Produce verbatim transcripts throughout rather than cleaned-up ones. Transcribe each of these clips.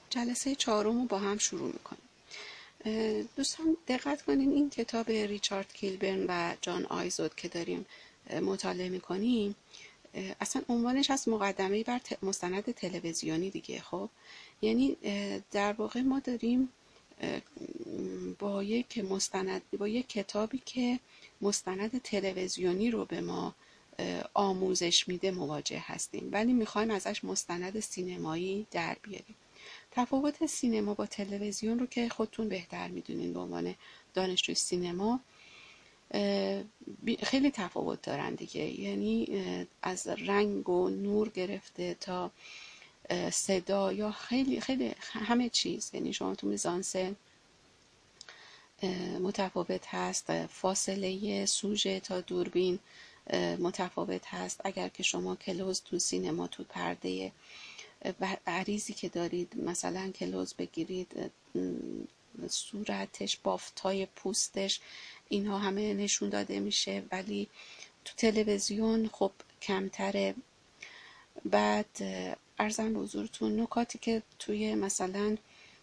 جلسه چهارم رو با هم شروع میکنیم. دوستان دقت کنین، این کتاب ریچارد کیلبرن و جان آیزود که داریم مطالعه میکنیم اصلا عنوانش از مقدمه بر مستند تلویزیونی دیگه. خب یعنی در واقع ما داریم با یک مستند با یک کتابی که مستند تلویزیونی رو به ما آموزش میده مواجه هستیم، ولی میخوایم ازش مستند سینمایی در بیاریم. تفاوت سینما با تلویزیون رو که خودتون بهتر میدونین به عنوان دانشجوی سینما خیلی تفاوت دارن دیگه. یعنی از رنگ و نور گرفته تا صدا یا خیلی خیلی همه چیز، یعنی شما تو میزانس متفاوت هست، فاصله سوژه تا دوربین متفاوت هست. اگر که شما کلوز تو سینما تو پرده عریضی که دارید مثلا کلوز بگیرید، صورتش، بافتای پوستش، اینها همه نشون داده میشه، ولی تو تلویزیون خب کمتره. بعد عرضم به حضورتون نکاتی که توی مثلا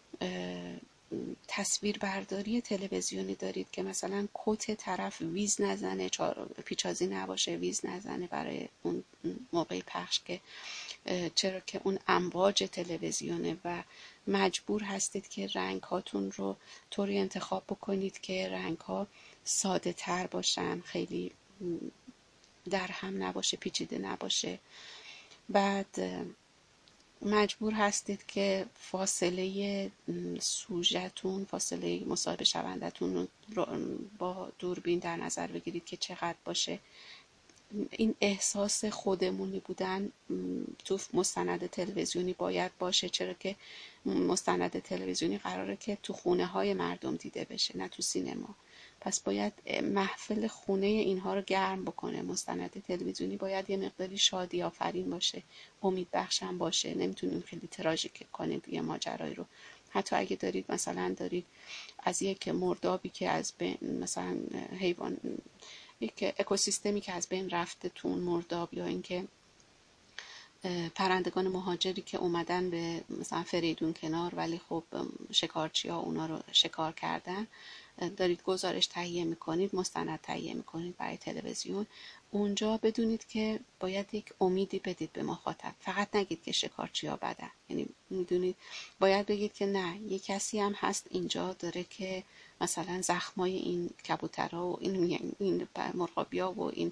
تصویر برداری تلویزیونی دارید که مثلا کت طرف ویز نزنه، پیچازی نباشه، ویز نزنه برای اون موقع پخش، که چرا که اون امواج تلویزیونه و مجبور هستید که رنگ هاتون رو طوری انتخاب بکنید که رنگ ها ساده تر باشن، خیلی در هم نباشه، پیچیده نباشه. بعد مجبور هستید که فاصله سوژه‌تون، فاصله مصاحبه شوندتون رو با دوربین در نظر بگیرید که چقدر باشه. این احساس خودمونی بودن تو مستند تلویزیونی باید باشه، چرا که مستند تلویزیونی قراره که تو خونه های مردم دیده بشه، نه تو سینما. پس باید محفل خونه اینها رو گرم بکنه. مستند تلویزیونی باید یه مقداری شادی آفرین باشه، امید بخشم باشه. نمیتونیم خیلی تراژیک کنید یه ماجرایی رو. حتی اگه دارید مثلا دارید از یک مردابی که از بین، مثلا حیوان، یک اکوسیستمی که از بین رفته تو اون مرداب، یا اینکه پرندگان مهاجری که اومدن به مثلا فریدون کنار ولی خب شکارچی ها اونا رو شکار کردن، دارید گزارش تهیه میکنید، مستند تهیه میکنید برای تلویزیون، اونجا بدونید که باید یک امیدی بدید به مخاطب. فقط نگید که شکارچی ها بدن، یعنی میدونید باید بگید که نه، یک کسی هم هست اینجا داره که مثلا زخمای این کبوترها و این این مرغابیا و این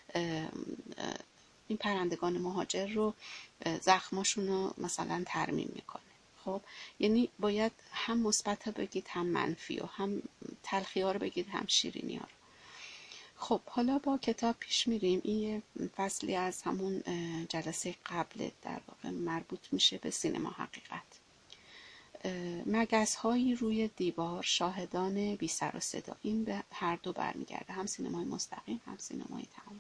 این پرندگان مهاجر رو، زخماشون رو مثلا ترمیم میکنه. خب یعنی باید هم مثبت بگید هم منفی، و هم تلخی ها رو بگید هم شیرینی ها رو. خب حالا با کتاب پیش میریم. این فصلی از همون جلسه قبل در واقع مربوط میشه به سینما حقیقت. مگس هایی روی دیوار، شاهدان بی سر و صدا. این به هر دو برمیگرده، هم سینمای مستقیم هم سینمای تعامل.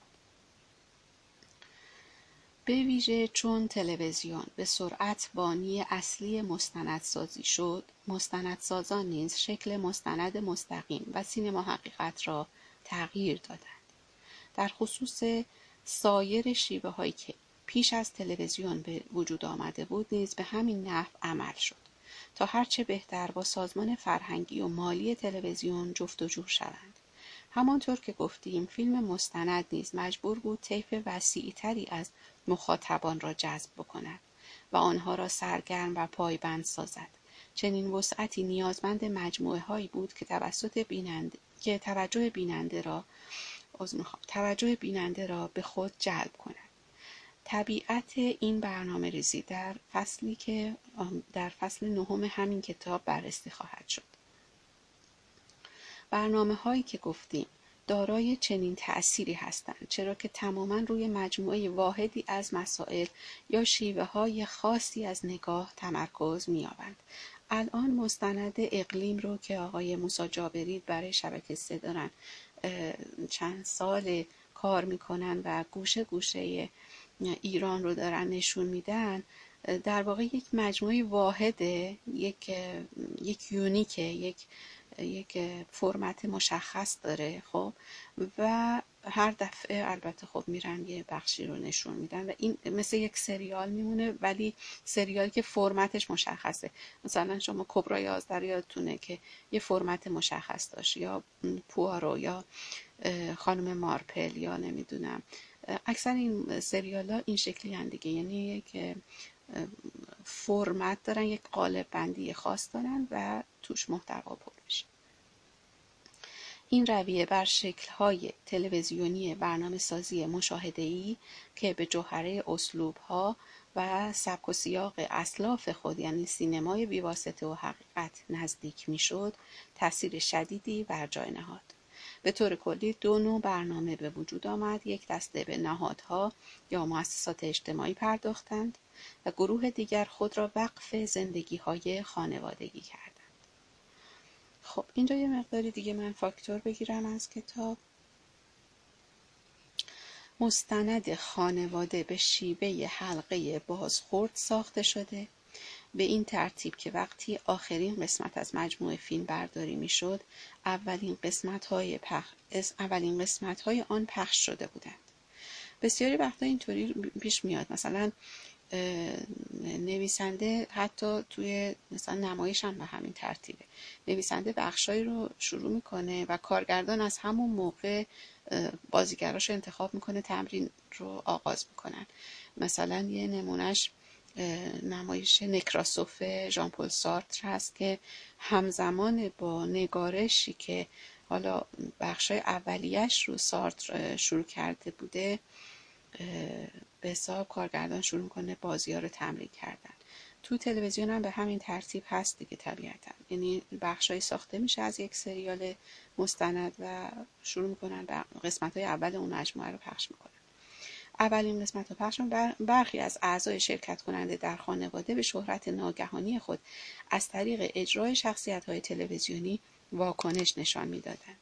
به ویژه چون تلویزیون به سرعت بانی اصلی مستندسازی شد، مستندسازان نیز شکل مستند مستقیم و سینما حقیقت را تغییر دادند. در خصوص سایر شیوه هایی که پیش از تلویزیون به وجود آمده بود نیز به همین نحو عمل شد تا هرچه بهتر با سازمان فرهنگی و مالی تلویزیون جفت و جور شوند. همانطور که گفتیم فیلم مستند نیز مجبور بود طیف وسیع‌تری از مخاطبان را جذب بکند و آنها را سرگرم و پایبند سازد. چنین وسعتی نیازمند مجموعه هایی بود که توسط بیننده که توجه بیننده را توجه بیننده را به خود جلب کند. طبیعت این برنامه ریزی در فصلی که در فصل نهم همین کتاب بررسی خواهد شد. برنامه هایی که گفتیم دارای چنین تأثیری هستند، چرا که تماما روی مجموعه واحدی از مسائل یا شیوه های خاصی از نگاه تمرکز می‌یابند. الان مستند اقلیم رو که آقای موسی جابری برای شبکه سه دارن چند سال کار میکنن و گوشه گوشه ایران رو دارن نشون میدن، در واقع یک مجموعه واحده، یک یک یونیکه، یک یک فرمت مشخص داره. خب و هر دفعه البته خب میرن یه بخشی رو نشون میدن و این مثل یک سریال میمونه، ولی سریالی که فرمتش مشخصه. مثلا شما کبرا یازده یادتونه که یه فرمت مشخص داشت، یا پوارو، یا خانم مارپل، یا نمیدونم اکثر این سریال ها این شکلی هن دیگه، یعنی یک فرمت دارن، یک قالب بندی خاص دارن و توش محتوا پر میشه. این رویه بر شکل‌های تلویزیونی برنامه‌سازی مشاهده‌ای که به جوهره اسلوب‌ها و سبک و سیاق اسلاف خود یعنی سینمای بی‌واسطه و حقیقت نزدیک می‌شد، تأثیر شدیدی بر جای نهاد. به طور کلی دو نوع برنامه به وجود آمد. یک دسته به نهادها یا مؤسسات اجتماعی پرداختند و گروه دیگر خود را وقف زندگی‌های خانوادگی کردند. خب اینجا یه مقداری دیگه من فاکتور بگیرم از کتاب. مستند خانواده به شیوه حلقه بازخورد ساخته شده، به این ترتیب که وقتی آخرین قسمت از مجموعه فیلم برداری می شد، اولین قسمت های, پخ... اولین قسمت های آن پخش شده بودند. بسیاری وقتا اینطوری پیش میاد، مثلا نویسنده حتی توی مثلا نمایش هم به همین ترتیبه، نویسنده بخشایی رو شروع میکنه و کارگردان از همون موقع بازیگراش انتخاب میکنه، تمرین رو آغاز میکنن. مثلا یه نمونهش نمایش نکراسوف ژان پل سارتر هست که همزمان با نگارشی که حالا بخشای اولیش رو سارتر شروع کرده بوده، به حساب کارگردان شروع کنه بازی ها رو تمرین کردن. تو تلویزیون هم به همین ترتیب هست دیگه طبیعتا، یعنی بخشای ساخته میشه از یک سریال مستند و شروع میکنن به قسمت های اول اون مجموعه رو پخش میکنن. اولین قسمت رو پخش بر برخی از اعضای شرکت کننده در خانواده به شهرت ناگهانی خود از طریق اجرای شخصیت های تلویزیونی واکنش نشان میدادند.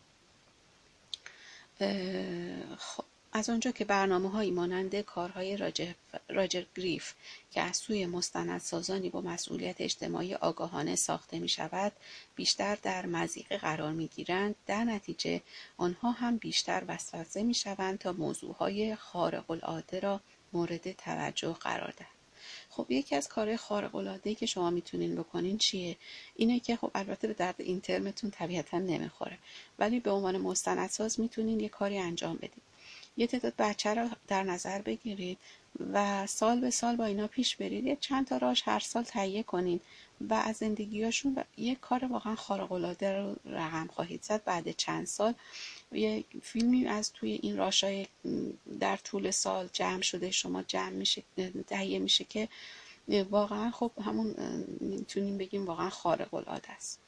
خب از آنجا که برنامه‌هایی مانند کارهای راجر, راجر گریف که از سوی مستندسازانی با مسئولیت اجتماعی آگاهانه ساخته می شود بیشتر در مضیقه قرار می گیرند، در نتیجه آنها هم بیشتر وسوسه می شوند تا موضوعهای خارق العاده را مورد توجه قرار دهند. خب یکی از کارهای خارق العاده‌ای که شما میتونین بکنین چیه؟ اینه که خب البته به درد این ترمتون طبیعتا نمیخوره، ولی به عنوان مستندساز میتونین یه کاری انجام بدید. یه تعداد بچه رو در نظر بگیرید و سال به سال با اینا پیش برید، یه چند تا راش هر سال تهیه کنین و از زندگیاشون یه کار واقعا خارق العاده رو رقم خواهید زد. بعد چند سال یه فیلمی از توی این راشای در طول سال جمع شده شما جمع میشه، تهیه میشه که واقعا خب همون میتونیم بگیم واقعا خارق العاده است.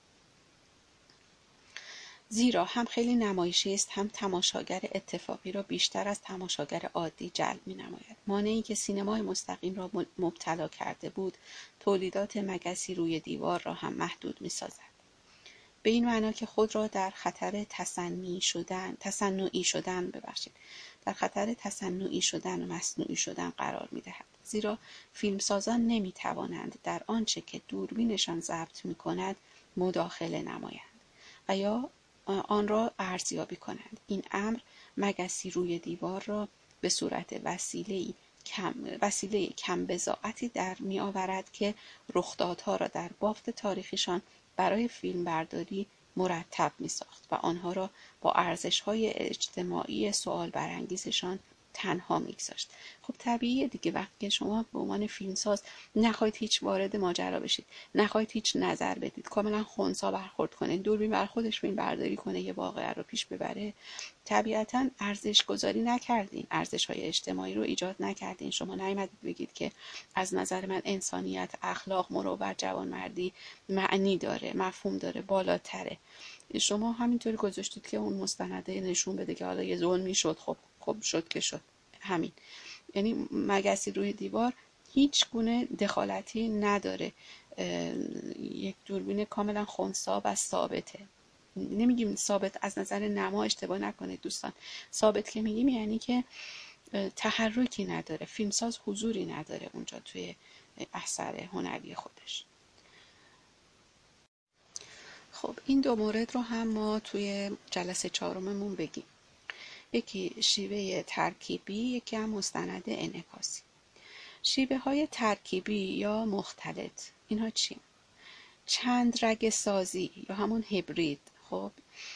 زیرا هم خیلی نمایشی است، هم تماشاگر اتفاقی را بیشتر از تماشاگر عادی جلب می نماید. مانعی که سینمای مستقیم را مبتلا کرده بود، تولیدات مگسی روی دیوار را هم محدود می سازد. به این معنا که خود را در خطر تصنعی شدن، تصنعی شدن ببخشید، در خطر تصنعی شدن و مصنوعی شدن قرار می دهد. زیرا فیلمسازان نمی توانند در آنچه که دوربینشان ضبط می کند مداخله نمایند و یا آن را ارزیابی کنند. این امر مگسی روی دیوار را به صورت وسیله‌ای کم وسیله کم بضاعتی در می آورد که رخدادها را در بافت تاریخیشان برای فیلم برداری مرتب می ساخت و آنها را با ارزش‌های اجتماعی سوال برانگیزشان تنها میگذاشت. خب طبیعیه دیگه وقتی شما به عنوان فیلمساز نخواهید هیچ وارد ماجرا بشید، نخواهید هیچ نظر بدید، کاملا خنثی برخورد کنید، دوربین بر خودش فیلم برداری کنه، یه واقعه رو پیش ببره، طبیعتا ارزش گذاری نکردین، ارزش های اجتماعی رو ایجاد نکردین. شما نیامدید بگید که از نظر من انسانیت، اخلاق، مروت، جوانمردی معنی داره، مفهوم داره، بالاتره. شما همینطوری گذاشتید که اون مستنده نشون بده که حالا یه ظلمی شد، خب خب شد که شد، همین. یعنی مگسی روی دیوار هیچ گونه دخالتی نداره، یک دوربین کاملا خنثی و ثابته. نمیگیم ثابت از نظر نما، اشتباه نکنید دوستان، ثابت که میگیم یعنی که تحرکی نداره، فیلمساز حضوری نداره اونجا توی اثر هنری خودش. خب این دو مورد رو هم ما توی جلسه چهارممون بگیم. یکی شیوه ترکیبی، یکی هم مستند انعکاسی. شیوه های ترکیبی یا مختلط اینها چی؟ چند رگ سازی یا همون هیبرید. خب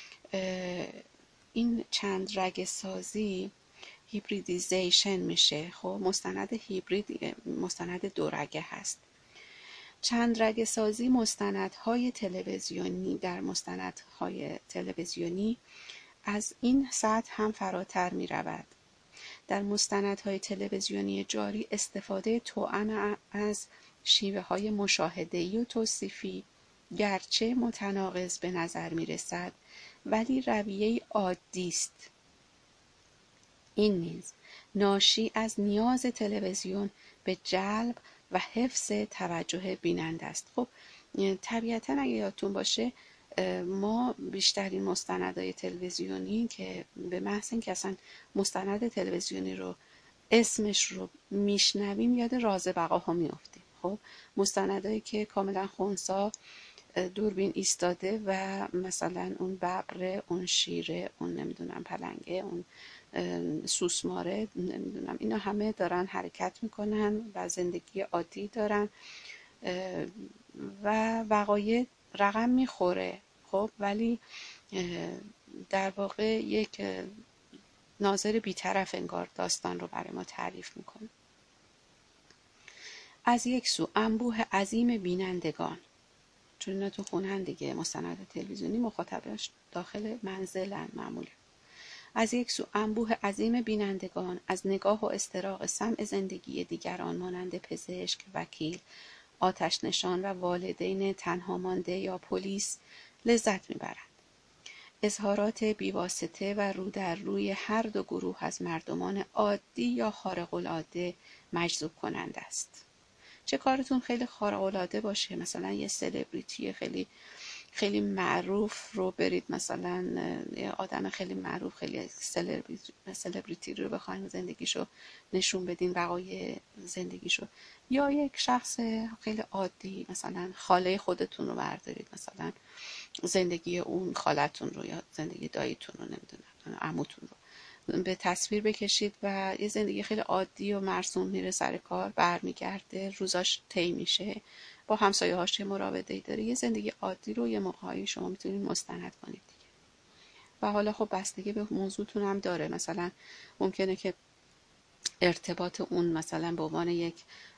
این چند رگ سازی هیبریدیزیشن میشه. خب مستند هیبرید مستند دو رگه هست. چند رگ سازی مستندهای تلویزیونی در مستندهای تلویزیونی از این سطح هم فراتر می رود. در مستندهای تلویزیونی جاری استفاده توأم از شیوه های مشاهده‌ای و توصیفی گرچه متناقض به نظر می رسد ولی رویه عادی است. این نیز ناشی از نیاز تلویزیون به جلب و حفظ توجه بیننده است. خب طبیعتا اگه یادتون باشه ما بیشترین مستندهای تلویزیونی که به محض اینکه اصلا مستند تلویزیونی رو اسمش رو میشنویم یاد راز بقاها میافتیم. خب مستندهایی که کاملا خنثی دوربین ایستاده و مثلا اون ببره، اون شیره، اون نمیدونم پلنگه، اون سوسماره، نمیدونم اینا همه دارن حرکت میکنن و زندگی عادی دارن و وقایع رقم میخوره. خب ولی در واقع یک ناظر بی‌طرف انگار داستان رو برای ما تعریف میکنه. از یک سو انبوه عظیم بینندگان، چون اینا تو خونن دیگه، مستند تلویزیونی مخاطبش داخل منزلن معمولا. از یک سو انبوه عظیم بینندگان از نگاه و استراق سمع زندگی دیگران مانند پزشک، وکیل، آتش نشان و والدین تنها مانده یا پلیس لذت میبرند. اظهارات بیواسطه و رو در روی هر دو گروه از مردمان عادی یا خارق العاده مجذوب کننده است. چه کارتون خیلی خارق العاده باشه، مثلا یه سلبریتی خیلی خیلی معروف رو برید، مثلا یه آدم خیلی معروف، خیلی سلبریتی, سلبریتی رو بخواین زندگیشو نشون بدین، وقایع زندگیشو، یا یک شخص خیلی عادی مثلا خاله خودتون رو بردارید، مثلا زندگی اون خالتون رو یا زندگی داییتون رو، نمیدونم عموتون رو به تصویر بکشید و یه زندگی خیلی عادی و مرسوم، میره سر کار، برمیگرده، روزاش طی میشه، با همسایه هاش چه مراوده‌ای داره، یه زندگی عادی رو یه موقعی شما میتونید مستند کنید دیگه. و حالا خب بستگی به موضوعتون هم داره، مثلا ممکنه که ارتباط اون مثلا به عنوان یک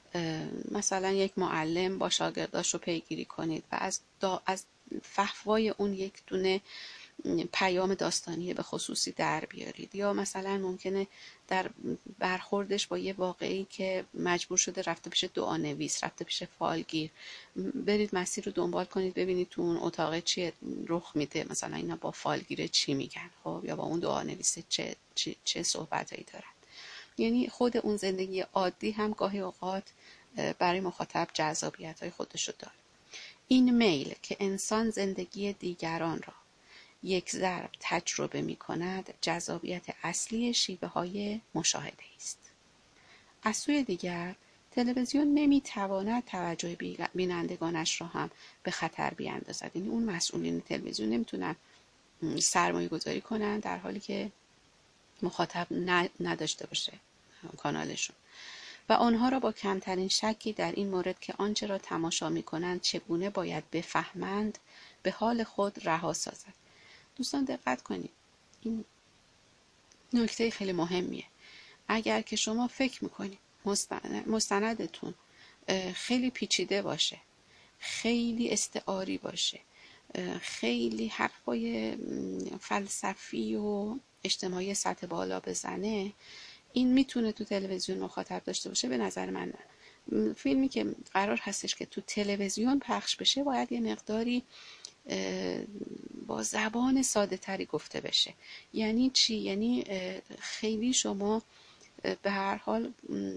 مثلا یک معلم با شاگرداش رو پیگیری کنید و از دا از فحوای اون یک دونه پیام داستانی به خصوصی در بیارید، یا مثلا ممکنه در برخوردش با یه واقعی که مجبور شده رفته پیش دعانویس، رفته پیش فالگیر، برید مسیر رو دنبال کنید ببینید تو اون اتاق چی رخ میده، مثلا اینا با فالگیر چی میگن، خب یا با اون دعانویس چه چه, چه صحبتایی دارن. یعنی خود اون زندگی عادی هم گاهی اوقات برای مخاطب جذابیت‌های خودشو داره. این میل که انسان زندگی دیگران را یک ضرب تجربه می کند جذابیت اصلی شیوه های مشاهده است. از سوی دیگر تلویزیون نمی تواند توجه بینندگانش را هم به خطر بیاندازد. یعنی اون مسئولین تلویزیون نمیتونن سرمایه گذاری کنن در حالی که مخاطب نداشته باشه کانالشون و آنها را با کمترین شکی در این مورد که آنچه را تماشا می کنند چگونه باید بفهمند به حال خود رها سازد. دوستان دقت کنید، این نکته خیلی مهمیه. اگر که شما فکر میکنید مستندتون خیلی پیچیده باشه، خیلی استعاری باشه، خیلی حرفای فلسفی و اجتماعی سطح بالا بزنه، این میتونه تو تلویزیون مخاطب داشته باشه؟ به نظر من نه. فیلمی که قرار هستش که تو تلویزیون پخش بشه باید یه مقداری با زبان ساده تری گفته بشه. یعنی چی؟ یعنی خیلی شما به هر حال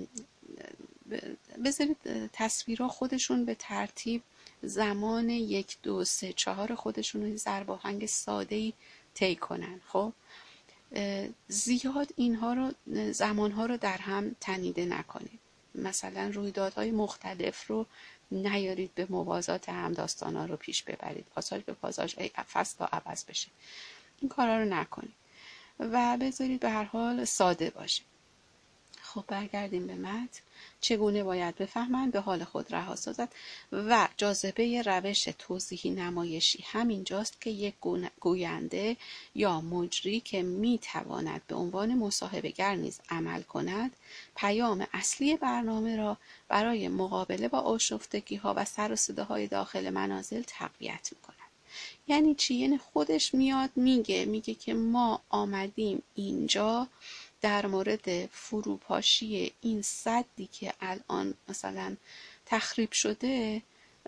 بذارید تصویرها خودشون به ترتیب زمان یک دو سه چهار خودشون رو ضرب آهنگ ساده‌ای طی کنن. خب زیاد اینها رو زمانها رو در هم تنیده نکنید. مثلا رویدادهای مختلف رو نیارید به موازات هم داستانا رو پیش ببرید، پاساژ به پاساژ ای فصل تا عوض بشه، این کارا رو نکنید. و بذارید به هر حال ساده باشه. خب برگردیم به متن. چگونه باید بفهمند به حال خود رها سازد و جاذبه روش توضیحی نمایشی همینجاست که یک گوینده یا مجری که میتواند به عنوان مصاحبه‌گر نیز عمل کند پیام اصلی برنامه را برای مقابله با آشفتگی‌ها و سر و صداهای داخل منازل تقویت میکند. یعنی چی؟ یعنی خودش میاد میگه میگه که ما آمدیم اینجا در مورد فروپاشی این سدی که الان مثلا تخریب شده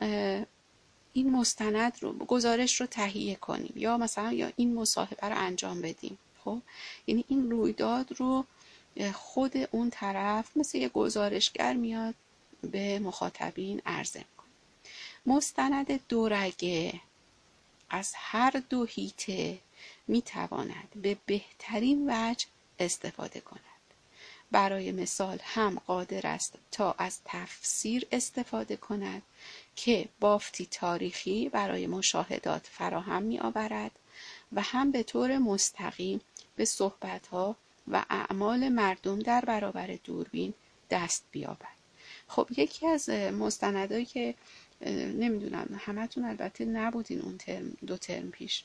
این مستند رو گزارش رو تهیه کنیم یا مثلا یا این مصاحبه رو انجام بدیم. خب یعنی این رویداد رو خود اون طرف مثل یه گزارشگر میاد به مخاطبین عرضه میکنه. مستند دورگه از هر دو هیته میتواند به بهترین وجه استفاده کند. برای مثال هم قادر است تا از تفسیر استفاده کند که بافتی تاریخی برای مشاهدات فراهم می آورد و هم به طور مستقیم به صحبت‌ها و اعمال مردم در برابر دوربین دست بیابد. خب یکی از مستندایی که نمیدونم همتون البته نبودین اون ترم دو ترم پیش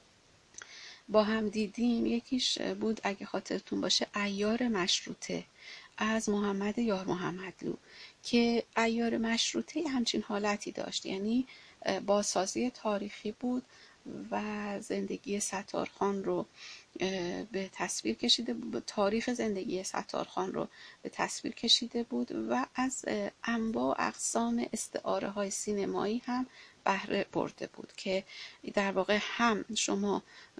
با هم دیدیم، یکیش بود اگه خاطرتون باشه عیار مشروطه از محمد یار محمدلو که عیار مشروطه همچین حالتی داشت، یعنی بازسازی تاریخی بود و زندگی ستارخان رو به تصویر کشیده بود، تاریخ زندگی ستارخان رو به تصویر کشیده بود و از انواع اقسام استعاره های سینمایی هم بهره برده بود که در واقع هم شما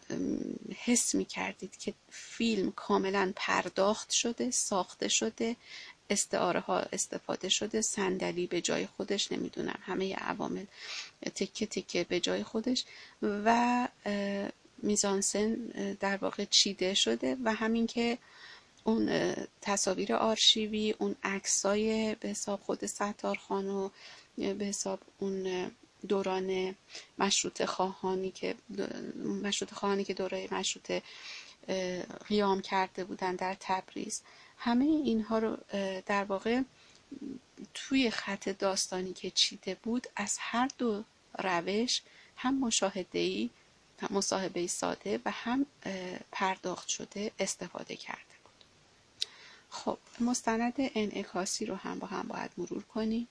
حس می کردید که فیلم کاملا پرداخت شده، ساخته شده، استعاره ها استفاده شده، صندلی به جای خودش، نمیدونم همه عوامل تکه تکه به جای خودش و میزانسن در واقع چیده شده و همین که اون تصاویر آرشیوی، اون عکسای به حساب خود ستارخان و به حساب اون دوران مشروطه خواهانی که مشروطه خواهانی که دوره مشروطه قیام کرده بودن در تبریز، همه اینها رو در واقع توی خط داستانی که چیده بود از هر دو روش، هم مشاهده‌ای مصاحبه ساده و هم پرداخت شده استفاده کرده بود. خب مستند انعکاسی رو هم با هم باید مرور کنیم.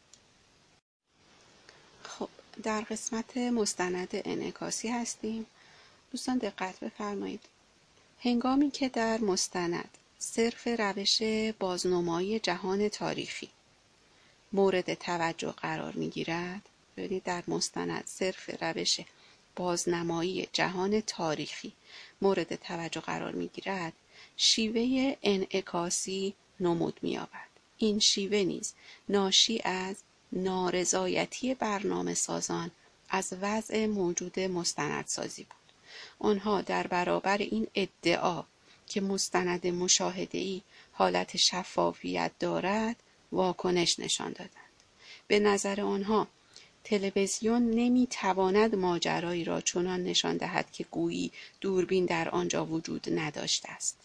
خب در قسمت مستند انعکاسی هستیم. دوستان دقت بفرمایید. هنگامی که در مستند صرف روش بازنمایی جهان تاریخی مورد توجه قرار می گیرد، ببینید در مستند صرف روش بازنمایی جهان تاریخی مورد توجه قرار می گیرد، شیوه انعکاسی نمود می یابد. این شیوه نیز ناشی از نارضایتی برنامه سازان از وضع موجود مستندسازی بود. آنها در برابر این ادعا که مستند مشاهده‌ای حالت شفافیت دارد واکنش نشان دادند. به نظر آنها تلویزیون نمیتواند ماجرایی را چنان نشان دهد که گویی دوربین در آنجا وجود نداشته است.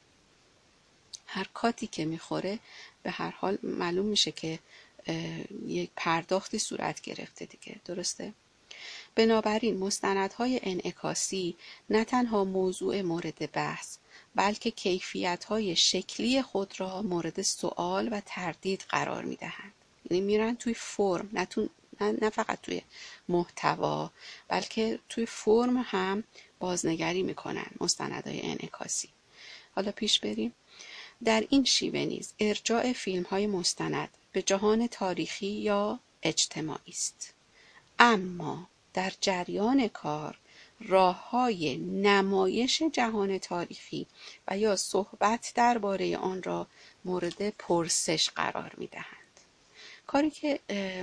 هر کاتی که میخوره به هر حال معلوم میشه که یک پرداختی صورت گرفته دیگه، درسته؟ بنابراین مستندهای انعکاسی نه تنها موضوع مورد بحث بلکه کیفیت‌های شکلی خود را مورد سؤال و تردید قرار می‌دهند. یعنی میرن توی فرم، نه, تو، نه, نه فقط توی محتوا بلکه توی فرم هم بازنگری میکنن مستندهای انعکاسی. حالا پیش بریم. در این شیوه نیز ارجاع فیلم‌های مستند به جهان تاریخی یا اجتماعی است. اما در جریان کار راه‌های نمایش جهان تاریخی و یا صحبت درباره آن را مورد پرسش قرار می‌دهند. کاری که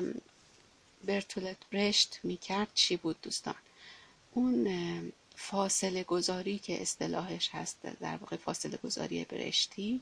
برتولت برشت می‌کرد چی بود دوستان؟ اون فاصله گذاری که اصطلاحش هست، در واقع فاصله گذاری برشتی،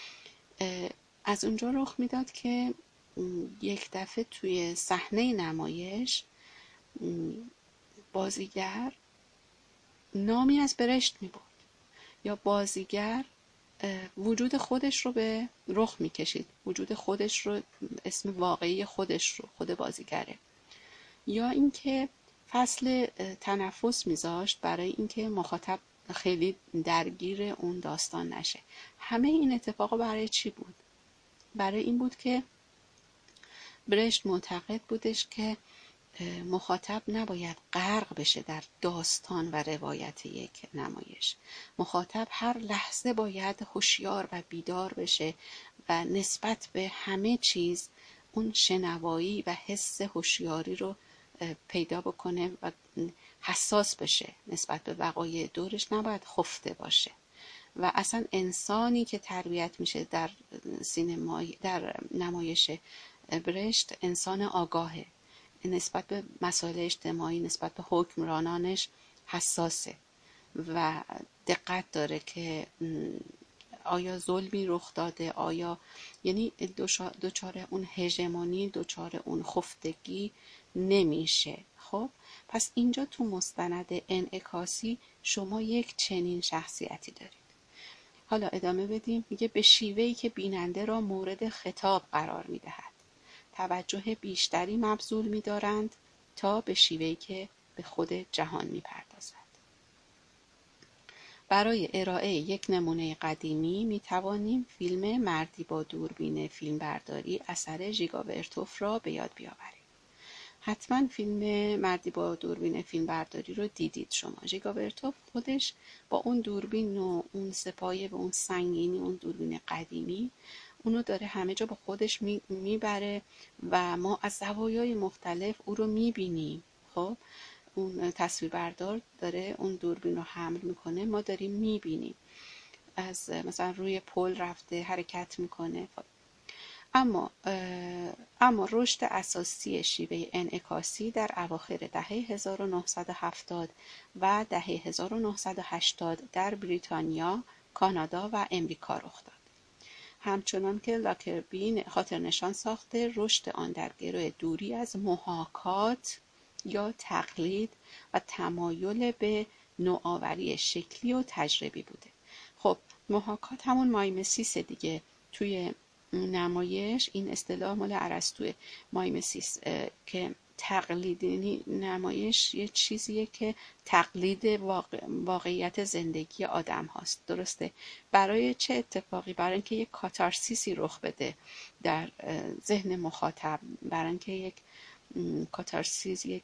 از اونجا رخ میداد که یک دفعه توی صحنه نمایش بازیگر نامی از برشت می برد. یا بازیگر وجود خودش رو به رخ میکشید، وجود خودش رو، اسم واقعی خودش رو، خود بازیگره. یا اینکه فصل تنفس میذاشت برای اینکه مخاطب خیلی درگیر اون داستان نشه. همه این اتفاقا برای چی بود؟ برای این بود که برشت معتقد بودش که مخاطب نباید غرق بشه در داستان و روایت یک نمایش. مخاطب هر لحظه باید هوشیار و بیدار بشه و نسبت به همه چیز اون شنوایی و حس هوشیاری رو پیدا بکنه و حساس بشه نسبت به وقایع دورش، نباید خفته باشه. و اصلا انسانی که تربیت میشه در سینمای در نمایش برشت انسان آگاهه، نسبت به مسائل اجتماعی، نسبت به حکمرانانش حساسه و دقت داره که آیا ظلمی رخ داده، آیا یعنی دوچار اون هژمونی، دوچار اون خفتگی نمیشه. خب پس اینجا تو مستند انعکاسی شما یک چنین شخصیتی دارید. حالا ادامه بدیم. میگه به شیوهی که بیننده را مورد خطاب قرار میدهد توجه بیشتری مبذول می‌دارند تا به شیوهی که به خود جهان می‌پردازد. برای ارائه یک نمونه قدیمی می‌توانیم فیلم مردی با دوربین فیلمبرداری اثر ژیگا ورتوف را به یاد بیاوریم. حتما فیلم مردی با دوربین فیلمبرداری رو دیدید شما. ژیگا ورتوف خودش با اون دوربین و اون سپایه و اون سنگینی، اون دوربین قدیمی، اونو داره همه جا با خودش میبره و ما از زوایای مختلف او رو میبینیم. خب اون تصویربردار داره اون دوربین رو حمل میکنه، ما داریم میبینیم، از مثلا روی پل رفته حرکت میکنه. اما اما رشد اساسی شیوه انعکاسی در اواخر دهه هزار و نهصد و هفتاد و دهه هزار و نهصد و هشتاد در بریتانیا، کانادا و امریکا رخ داد. همچنان که لاکربی خاطر نشان ساخته رشد آن در گروه دوری از محاکات یا تقلید و تمایل به نوآوری شکلی و تجربی بوده. خب محاکات همون مایمسیس دیگه. توی نمایش این اصطلاح مال ارسطوئه، مایمسیس، که تقلید نمایش یه چیزیه که تقلید واقع، واقعیت زندگی آدم هاست. درسته؟ برای چه اتفاقی؟ برای اینکه یک کاتارسیسی رخ بده در ذهن مخاطب، برای اینکه یک کاتارسیس، یک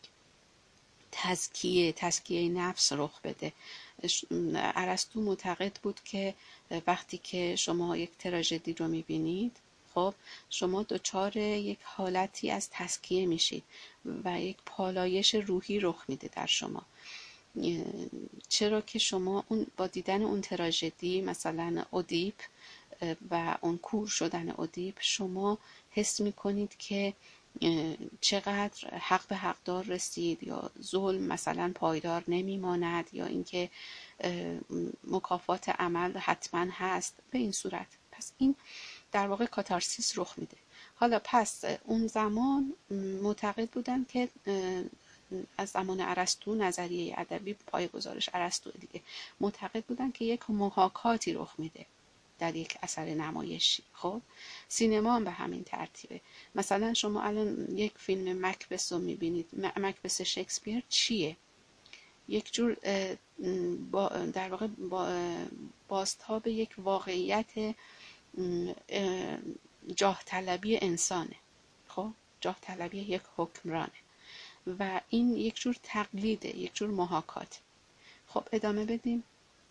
تزکیه تزکیه نفس رخ بده. ارسطو معتقد بود که وقتی که شما یک تراژدی رو میبینید، خب شما دچار یک حالتی از تزکیه میشید و یک پالایش روحی رخ میده در شما. چرا که شما اون با دیدن اون تراژدی، مثلا اودیپ و اون کور شدن اودیپ، شما حس میکنید که چقدر حق به حقدار رسید، یا ظلم مثلا پایدار نمیماند، یا اینکه مکافات عمل حتما هست به این صورت. پس این در واقع کاتارسیس رخ میده. حالا پس اون زمان معتقد بودن که از زمان ارسطو، نظریه ادبی پایه‌گذارش ارسطو دیگه، معتقد بودن که یک محاکاتی رخ میده در یک اثر نمایشی. خب سینما هم به همین ترتیبه. مثلا شما الان یک فیلم مکبث رو میبینید. مکبث شکسپیر چیه؟ یک جور با در واقع با بازتاب یک واقعیت جاه طلبی انسانه. خب جاه طلبی یک حکمرانه و این یک جور تقلیده، یک جور محاکات. خب ادامه بدیم.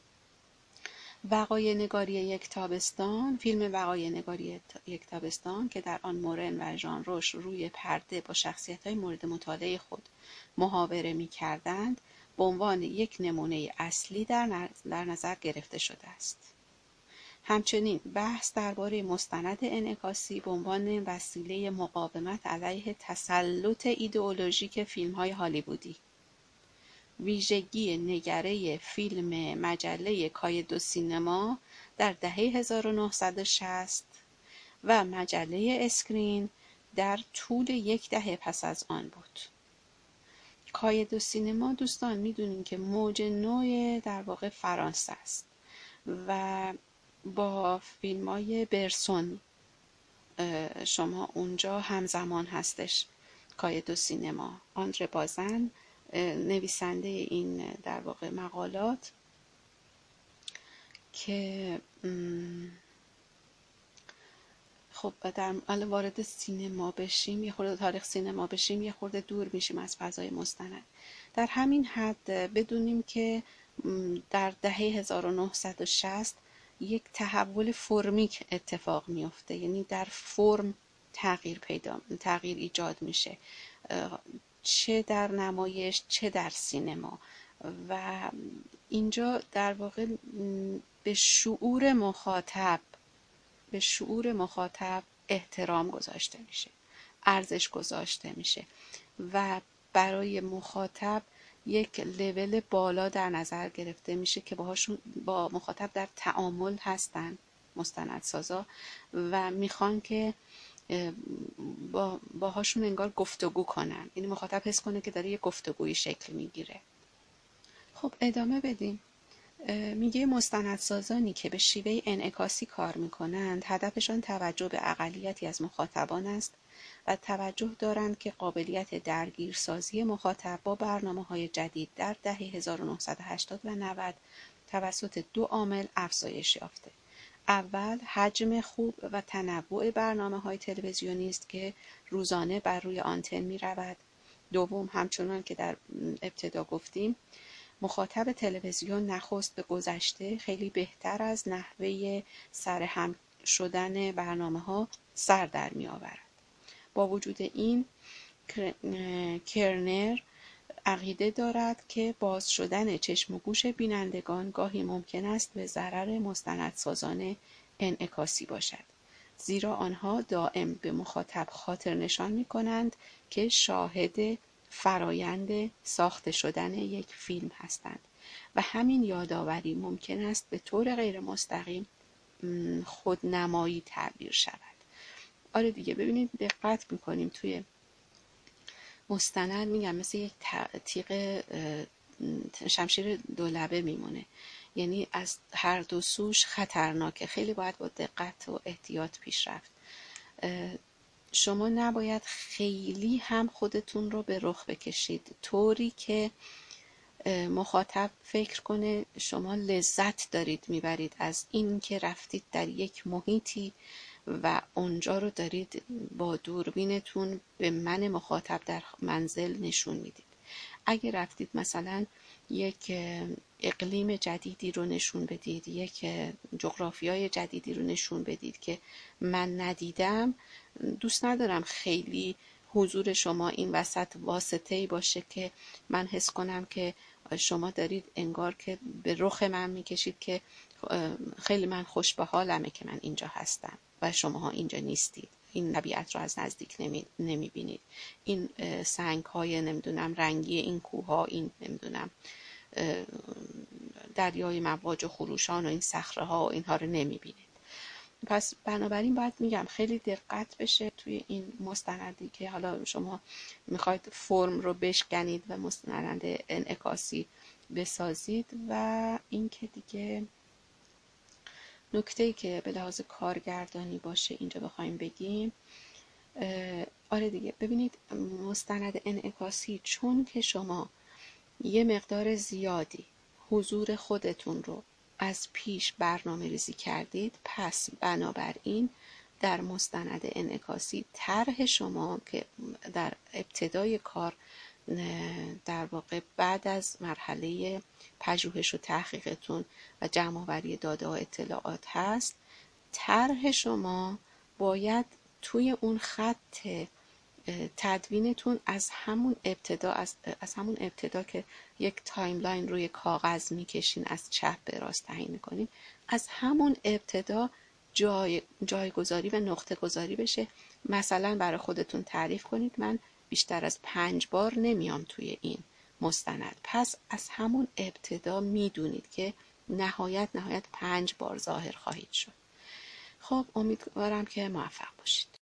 وقایع نگاری یک تابستان، فیلم وقایع نگاری یک تابستان که در آن مورن و ژان روش روی پرده با شخصیت‌های مورد مطالعه خود محاوره می‌کردند، به عنوان یک نمونه اصلی در نظر گرفته شده است. همچنین بحث درباره مستند انعکاسی به عنوان وسیله مقاومت علیه تسلط ایدئولوژیک فیلم‌های هالیوودی، ویژگی نگره فیلم مجله کاید سینما در دهه هزار و نهصد و شصت و مجله اسکرین در طول یک دهه پس از آن بود. کاید سینما دوستان میدونین که موج نو در واقع فرانسه است و با فیلم های برسون شما اونجا همزمان هستش. کایدو سینما، آندره بازن نویسنده این در واقع مقالات که خب در حالا وارد سینما بشیم، یه خورده تاریخ سینما بشیم، یه خورده دور میشیم از فضای مستند. در همین حد بدونیم که در دهه هزار و نهصد و شصت یک تحول فرمیک اتفاق میفته، یعنی در فرم تغییر پیدا تغییر ایجاد میشه، چه در نمایش چه در سینما. و اینجا در واقع به شعور مخاطب به شعور مخاطب احترام گذاشته میشه، ارزش گذاشته میشه و برای مخاطب یک لول بالا در نظر گرفته میشه که باهاشون با مخاطب در تعامل هستن مستندسازا و میخوان که با باهاشون انگار گفتگو کنن، یعنی مخاطب حس کنه که داره یه گفتگویی شکل میگیره. خب ادامه بدیم. میگه مستندسازانی که به شیوه انعکاسی کار میکنند هدفشان توجه به اقلیتی از مخاطبان است و توجه دارند که قابلیت درگیرسازی مخاطب با برنامه‌های جدید در دهه هزار و نهصد و هشتاد و نود توسط دو عامل افزایش یافته. اول، حجم خوب و تنوع برنامه‌های تلویزیونی است که روزانه بر روی آنتن می‌رود. دوم، همچنان که در ابتدا گفتیم، مخاطب تلویزیون نخست به گذشته خیلی بهتر از نحوه سرهم شدن برنامه‌ها سر در می‌آورد. با وجود این، کرنر عقیده دارد که باز شدن چشم و گوش بینندگان گاهی ممکن است به ضرر مستندسازان انعکاسی باشد، زیرا آنها دائم به مخاطب خاطر نشان می‌کنند که شاهد فرایند ساخته شدن یک فیلم هستند و همین یادآوری ممکن است به طور غیر مستقیم خودنمایی تعبیر شود. آره دیگه، ببینید دقت می‌کنیم توی مستند، میگم مثل یک تیغ شمشیر دولبه میمونه، یعنی از هر دو سوش خطرناکه، خیلی باید با دقت و احتیاط پیش رفت. شما نباید خیلی هم خودتون رو به رخ بکشید طوری که مخاطب فکر کنه شما لذت دارید میبرید از این که رفتید در یک محیطی و اونجا رو دارید با دوربینتون به من مخاطب در منزل نشون میدید. اگه رفتید مثلا یک اقلیم جدیدی رو نشون بدید، یک جغرافیای جدیدی رو نشون بدید که من ندیدم، دوست ندارم خیلی حضور شما این وسط واسطه‌ای باشه که من حس کنم که شما دارید انگار که به رخ من میکشید که خیلی من خوش به حالمه که من اینجا هستم و شماها اینجا نیستید، این طبیعت رو از نزدیک نمی, نمی بینید، این سنگ های نمیدونم رنگی این کوه ها، این نمیدونم دریای مواج و خروشان و این صخره ها و اینها رو نمی بینید. پس بنابراین باید میگم خیلی دقت بشه توی این مستندی که حالا شما میخواید فرم رو بشکنید و مستند انعکاسی بسازید. و این که دیگه نکته‌ای که به لحاظ کارگردانی باشه اینجا بخوایم بگیم، آره دیگه، ببینید مستند انعکاسی چون که شما یه مقدار زیادی حضور خودتون رو از پیش برنامه ریزی کردید، پس بنابراین در مستند انعکاسی طرح شما که در ابتدای کار در واقع بعد از مرحله پژوهش و تحقیقتون و جمع‌آوری داده و اطلاعات هست، طرح شما باید توی اون خط تدوینتون از همون ابتدا از, از همون ابتدا که یک تایملاین روی کاغذ میکشین، از چپ به راست تعیین میکنین، از همون ابتدا جای جایگذاری و نقطه گذاری بشه. مثلا برای خودتون تعریف کنید من بیشتر از پنج بار نمیام توی این مستند، پس از همون ابتدا میدونید که نهایت نهایت پنج بار ظاهر خواهید شد. خب امیدوارم که موفق باشید.